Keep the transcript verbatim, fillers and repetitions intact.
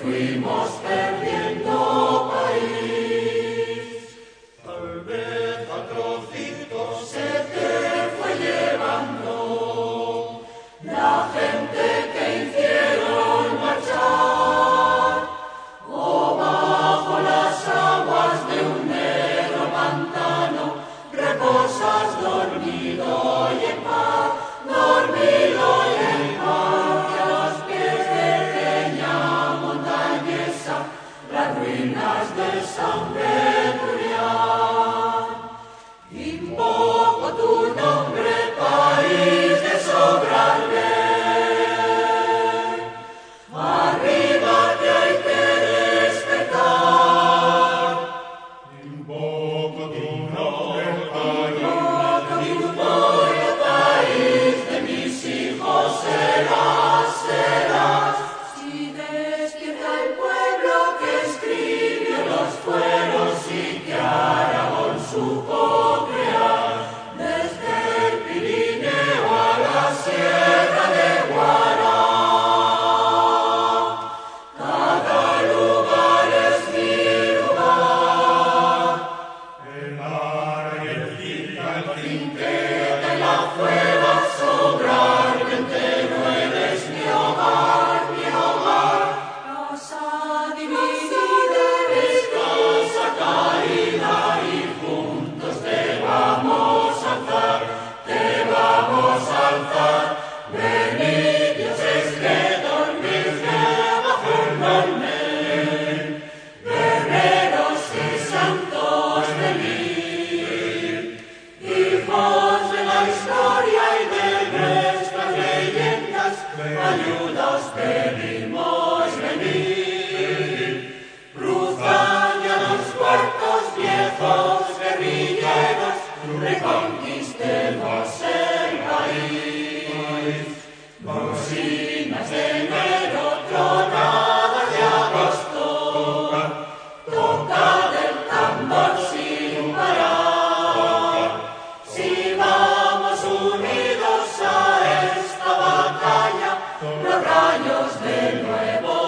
fuimos perdiendo país. Tal vez a trocitos se te fue llevando la gente que hicieron marchar, o bajo las aguas de un negro pantano reposas dormido y en paz, dormido y en paz, que a los pies de peña montañesa las ruinas de San Veturián. Invoco tu nombre, país de Sobrarbe, arriba que hay que despertar. Invoco tu nombre, serás, serás, si despierta el pueblo que escribió los fueros y que Aragón supo crear, desde el Pirineo a la Sierra de Guará. Cada lugar es mi lugar, el mar y el Cinca, el Trinquete y la Fueva, Sobrarbe entero eres mi hogar, mi hogar. Casa dividida eres casa caída y juntos te vamos a alzar, te vamos a alzar. Venid, dioses que dormís debajo el dolmen, guerreros y santos, venid, hijos de la historia y de nuestras leyendas, ayudas pedimos, venid, cruzad ya los puertos viejos guerrilleros, reconquistemos el país. Bocinas de enero, tronadas de agosto, tocad el tambor sin parar. Si vamos unidos a esta batalla, los rayos del nuevo